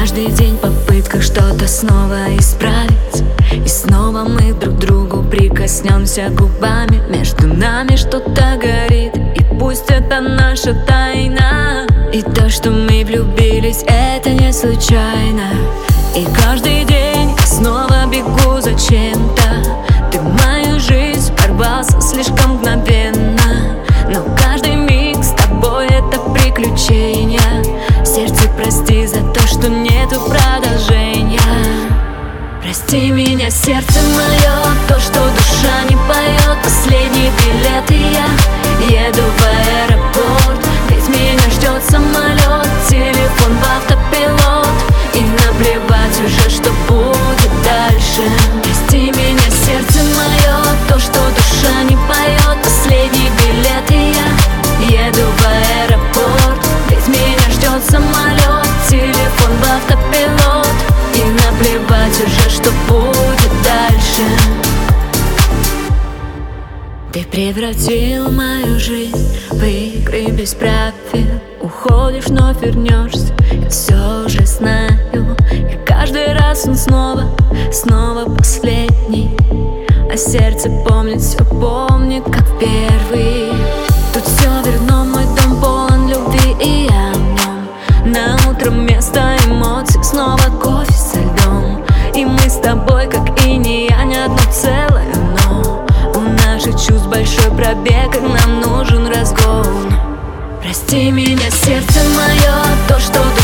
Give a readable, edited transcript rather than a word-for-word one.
каждый день в попытках что-то снова исправить. И снова мы друг к другу прикоснемся губами. Между нами что-то горит, и пусть это наша тайна. И то, что мы влюбились, это не случайно. И каждый день я снова бегу за чем-то. Ты в мою жизнь ворвался слишком мгновенно, но каждый миг с тобой это приключение. Сердце, прости за то, что нету продолжения. Прости меня, сердце мое, то, что душа не поет. Последний билет, и я еду в аэропорт. Ведь меня ждет самолет, телефон в автопилот. И наплевать уже, что будет дальше. Прости меня, сердце мое, то, что душа не поет. Последний билет, и я еду в аэропорт. Ведь меня ждет самолет, телефон в автопилот. И наплевать уже, что будет дальше. Ты превратил мою жизнь в игры без правил. Уходишь, вновь вернешься, я все же знаю. И каждый раз он снова последний. А сердце помнит, все помнит, как в первый. Тут все верно, мой дом полон любви, и я в нем. На утро вместо эмоций снова кофе со льдом. И мы с тобой, как и не я, не одно целое, но у наших чувств большой пробег, и нам нужен разгон. Прости меня, сердце мое, то, что